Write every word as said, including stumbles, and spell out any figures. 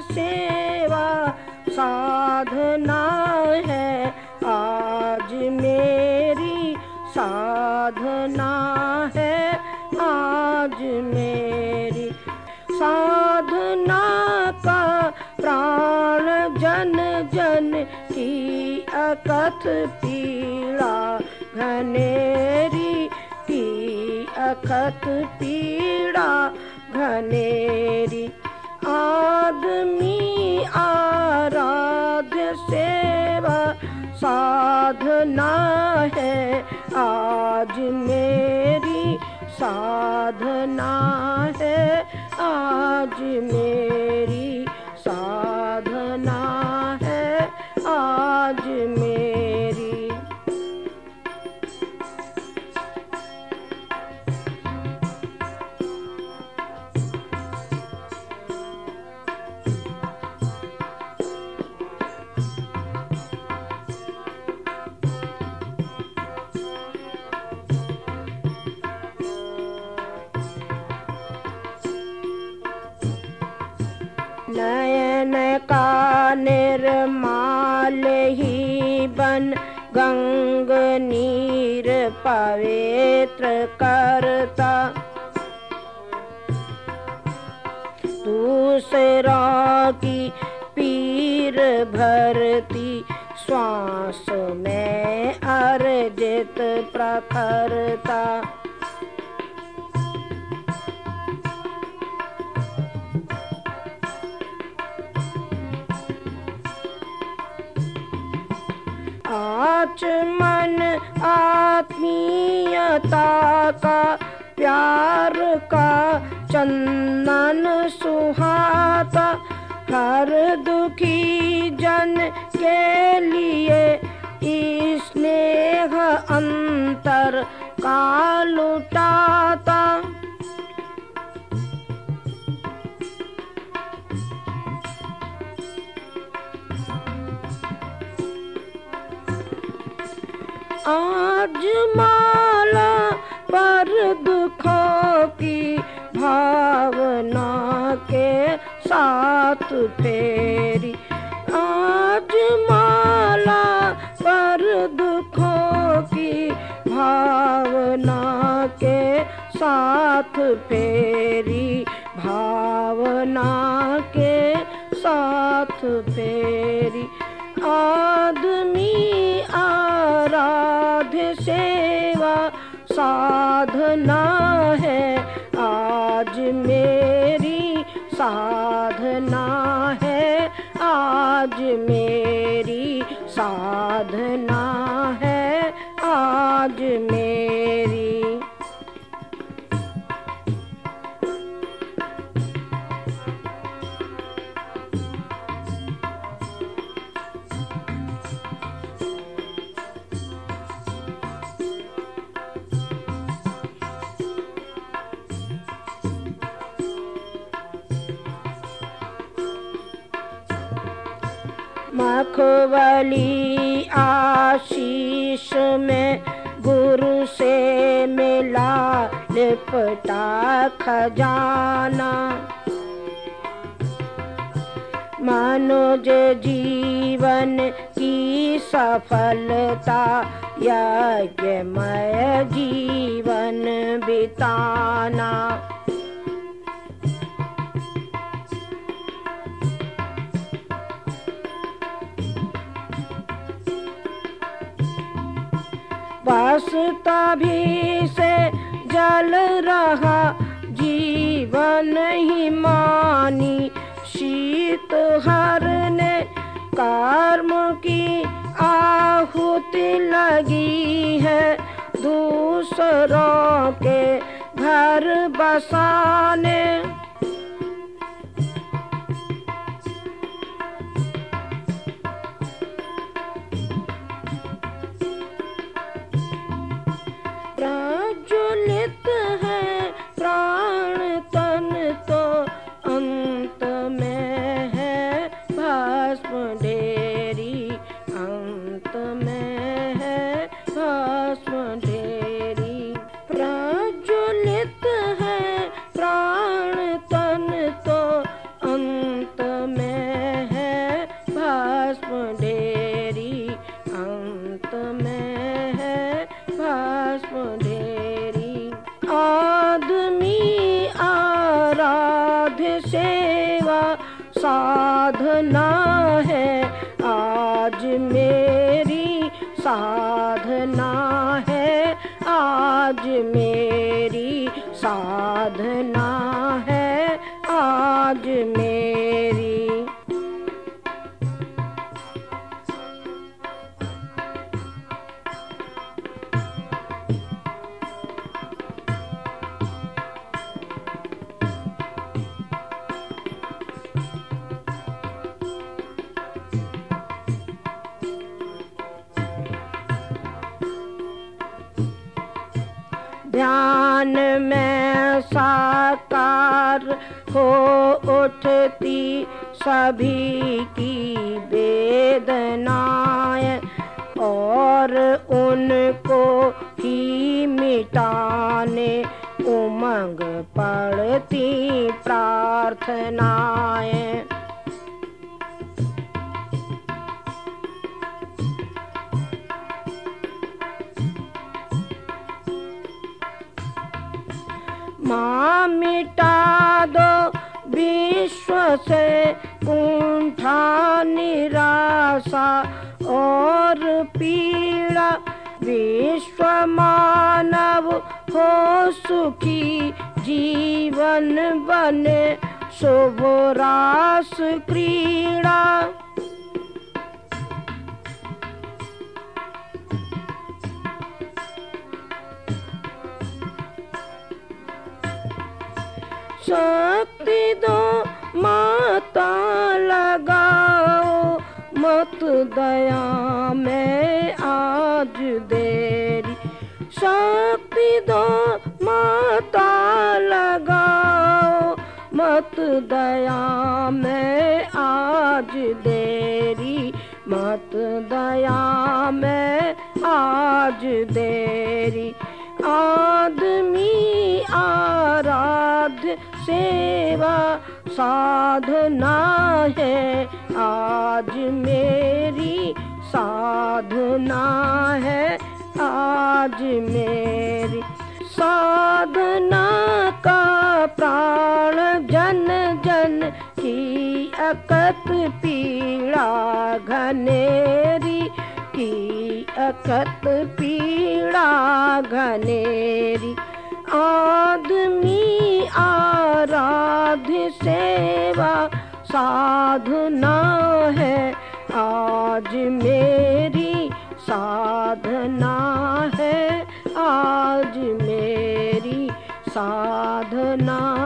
सेवा साधना है आज मेरी साधना है आज मेरी साधना का प्राण जन जन की अकथ पीड़ा घनेरी की अकथ पीड़ा घनेरी आदमी आराध्य सेवा साधना है आज मेरी साधना है आज मेरी साधना है आज मेरी। नयन का निर्माल ही बन गंग नीर पवित्र करता दूसरों की पीर भरती श्वास में अर्जित प्रखरता आचमन आत्मीयता का प्यार का चंदन सुहाता हर दुखी जन के लिए स्नेह अंतर का लुटाता आज माला पर दुखों की भावना के साथ फेरी आज माला पर दुखों की भावना के साथ फेरी भावना के साथ फेरी आदमी आराध्य सेवा साधना है आज मेरी साधना है आज मेरी साधना है आज मेरी। मखमली आशीष में गुरु से मिला लिपटा खजाना मनुज जीवन की सफलता यज्ञमय जीवन बिताना वास्ता भी से जल रहा जीवन ही मानी शीत हरने कर्म की आहुति लगी है दूसरों के घर बसाने प्रज्वलित है प्राण तन तो अंत में है भस्म ढेरी अंत में है भस्म ढेरी प्रज्वलित है प्राण साधना है आज मेरी। ध्यान में साकार हो उठती सभी की वेदनाएं, और उनको ही मिटाने उमंग पड़ती प्रार्थनाएं। माँ मिटा दो विश्व से कुंठा निराशा और पीड़ा, विश्व मानव हो सुखी जीवन बने शुभ रास क्रीड़ा। शक्ति दो माता लगाओ मत दया में आज देरी, शक्ति दो माता लगाओ मत दया में आज देरी, मत दया में आज देरी। आदमी आराध्य सेवा साधना है आज मेरी, साधना है आज मेरी। साधना का प्राण जन जन की अकत पीड़ा घनेरी, की अकत पीड़ा घनेरी। आदमी आराध्य सेवा साधना है आज मेरी, साधना है आज मेरी, साधना